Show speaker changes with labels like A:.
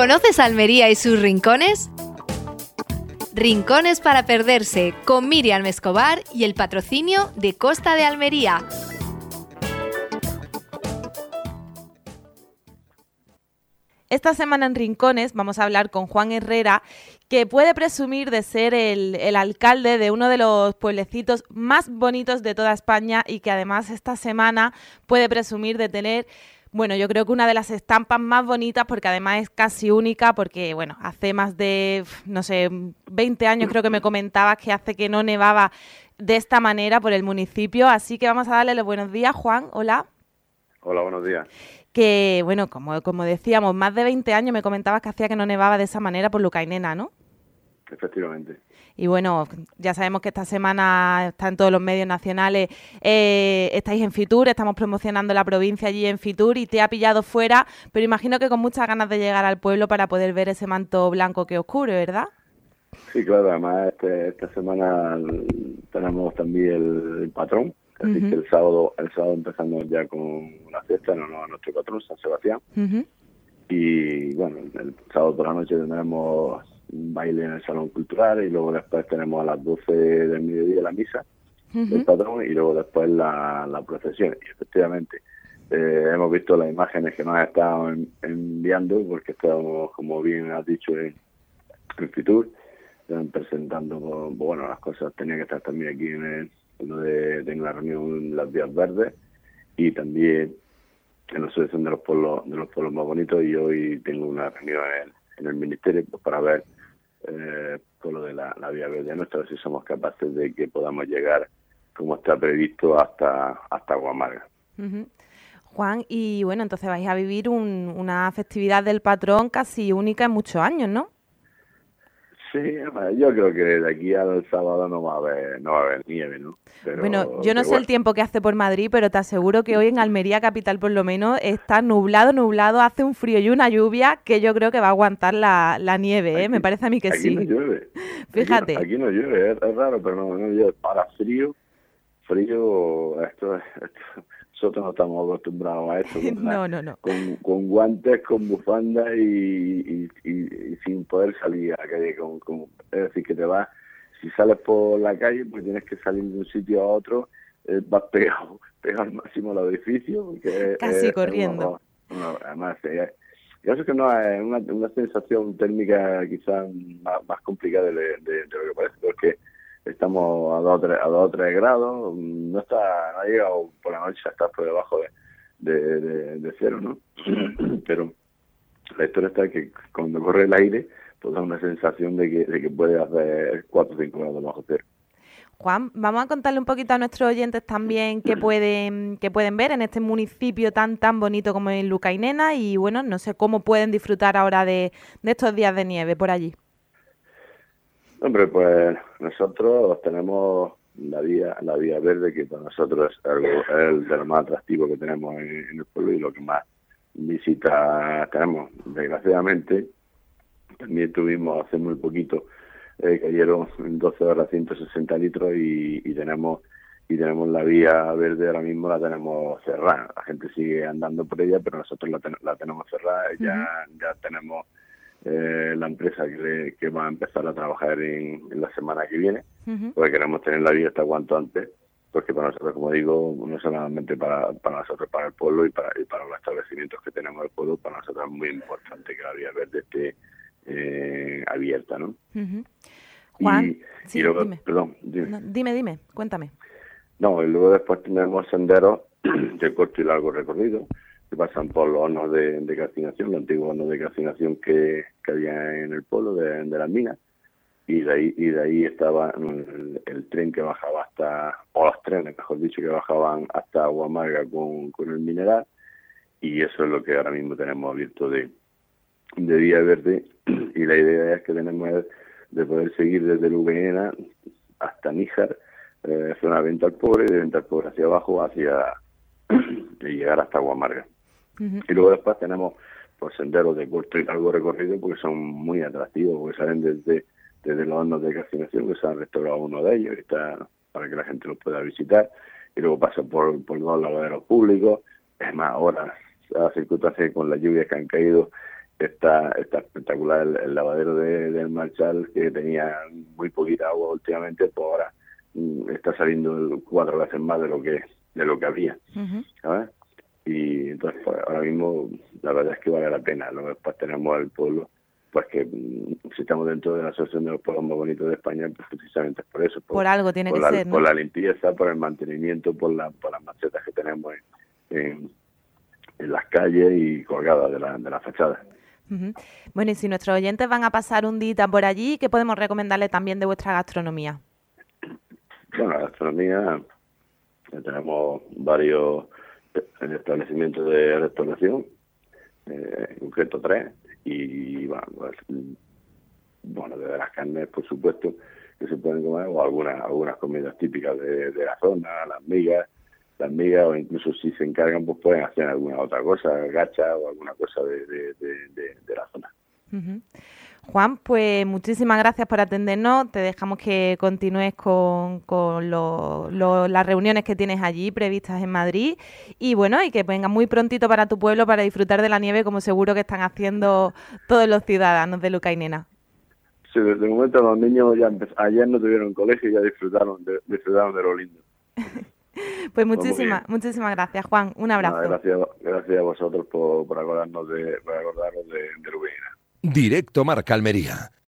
A: ¿Conoces Almería y sus rincones? Rincones para perderse, con Miriam Escobar y el patrocinio de Costa de Almería.
B: Esta semana en Rincones vamos a hablar con Juan Herrera, que puede presumir de ser el alcalde de uno de los pueblecitos más bonitos de toda España y que además esta semana puede presumir de tener, bueno, yo creo que una de las estampas más bonitas, porque además es casi única, porque bueno, hace más de, no sé, 20 años creo que me comentabas que hace que no nevaba de esta manera por el municipio, así que vamos a darle los buenos días. Juan, hola.
C: Hola, buenos días.
B: Que, bueno, como decíamos, más de 20 años me comentabas que hacía que no nevaba de esa manera por Luca y Nena, ¿no?
C: Efectivamente.
B: Y bueno, ya sabemos que esta semana está en todos los medios nacionales, estáis en Fitur, estamos promocionando la provincia allí en Fitur y te ha pillado fuera, pero imagino que con muchas ganas de llegar al pueblo para poder ver ese manto blanco que os cubre, ¿verdad?
C: Sí, claro, además esta semana tenemos también el patrón, así que el sábado empezamos ya con una fiesta en honor a nuestro patrón, San Sebastián. Y bueno, el sábado por la noche tendremos un baile en el Salón Cultural y luego después tenemos a las 12 del mediodía la misa del patrón y luego después la procesión. Y efectivamente, hemos visto las imágenes que nos han estado enviando, porque estamos, como bien has dicho, en Fitur, presentando, bueno, las cosas tenían que estar también aquí en la reunión Las Vías Verdes y también en la Asociación de los pueblos más bonitos, y hoy tengo una reunión en el Ministerio pues, para ver con lo de la Vía Verde nuestra, si somos capaces de que podamos llegar como está previsto hasta Guamarga.
B: Juan, y bueno, entonces vais a vivir una festividad del patrón casi única en muchos años, ¿no?
C: Sí, yo creo que de aquí al sábado no va a haber nieve, ¿no? Pero,
B: bueno, yo no sé el tiempo que hace por Madrid, pero te aseguro que hoy en Almería capital por lo menos está nublado, hace un frío y una lluvia que yo creo que va a aguantar la nieve, ¿eh? Me parece a mí que sí.
C: Aquí no llueve.
B: Fíjate.
C: Aquí no llueve, es raro, pero no llueve. Para frío, nosotros no estamos acostumbrados a esto.
B: No.
C: Con guantes, con bufanda y sin poder salir a la calle. Es decir, que si sales por la calle, pues tienes que salir de un sitio a otro, vas pegado al máximo al edificio.
B: Casi corriendo.
C: Además, yo sé que no es una sensación térmica quizás más complicada de lo que parece, porque estamos a 2 o 3 grados, no ha llegado por la noche a estar por debajo de cero, ¿no? Pero la historia está que cuando corre el aire, pues da una sensación de que puede hacer 4 o 5 grados bajo cero.
B: Juan, vamos a contarle un poquito a nuestros oyentes también qué pueden ver en este municipio tan bonito como es Luca y Nena, y bueno, no sé cómo pueden disfrutar ahora de estos días de nieve por allí.
C: Hombre, pues nosotros tenemos la vía verde, que para nosotros es el de lo más atractivo que tenemos en el pueblo y lo que más visitas tenemos. Desgraciadamente, también tuvimos hace muy poquito, cayeron en 12 horas 160 litros y tenemos la vía verde, ahora mismo la tenemos cerrada. La gente sigue andando por ella, pero nosotros la tenemos cerrada. Ya tenemos la empresa que va a empezar a trabajar en la semana que viene, porque queremos tener la vía hasta cuanto antes, porque para nosotros, como digo, no solamente para nosotros, para el pueblo y para los establecimientos que tenemos en el pueblo, para nosotros es muy importante que la vía verde esté abierta, ¿no?
B: Juan,
C: y luego,
B: dime.
C: Perdón,
B: No, dime, cuéntame.
C: No, y luego después tenemos senderos de corto y largo recorrido, que pasan por los hornos de calcinación, los antiguos hornos de calcinación que había en el pueblo de las minas, y de ahí estaba el tren que bajaba o los trenes, mejor dicho, que bajaban hasta Guamarga con el mineral, y eso es lo que ahora mismo tenemos abierto de vía verde, y la idea es que tenemos de poder seguir desde Luguenena hasta Níjar, zona de Venta al Pobre, de Venta al Pobre hacia abajo, y llegar hasta Guamarga. Y luego después tenemos pues senderos de corto y largo recorrido, porque son muy atractivos, porque salen desde los hornos de calcinación, que se han restaurado uno de ellos, y está para que la gente los pueda visitar, y luego pasan por 2 lavaderos públicos. Es más, ahora, las circunstancias con las lluvias que han caído, está espectacular el lavadero del Marchal, que tenía muy poquita agua últimamente, pues ahora está saliendo 4 veces más de lo que había, ¿sabes? Y entonces pues, ahora mismo la verdad es que vale la pena. Luego después tenemos el pueblo, pues que si estamos dentro de la asociación de los pueblos más bonitos de España, pues precisamente por eso,
B: por algo tiene que ser, ¿no?
C: Por la limpieza, por el mantenimiento, por las macetas que tenemos en las calles y colgadas de la fachada.
B: Bueno, y si nuestros oyentes van a pasar un día por allí, ¿qué podemos recomendarles también de vuestra gastronomía?
C: Bueno, la gastronomía, tenemos varios establecimientos de restauración, en concreto 3, y bueno, desde las carnes, por supuesto, que se pueden comer, o algunas comidas típicas de la zona, las migas, o incluso si se encargan, pues pueden hacer alguna otra cosa, gacha o alguna cosa de la zona.
B: Juan, pues muchísimas gracias por atendernos. Te dejamos que continúes con las reuniones que tienes allí previstas en Madrid y bueno, y que vengas muy prontito para tu pueblo para disfrutar de la nieve, como seguro que están haciendo todos los ciudadanos de Luca y Nena.
C: Sí, desde el momento los niños ya ayer no tuvieron colegio y ya disfrutaron de lo lindo.
B: Pues muchísimas gracias, Juan. Un abrazo.
C: Gracias a vosotros por acordaros de Luca y Nena.
D: Directo Marca Almería.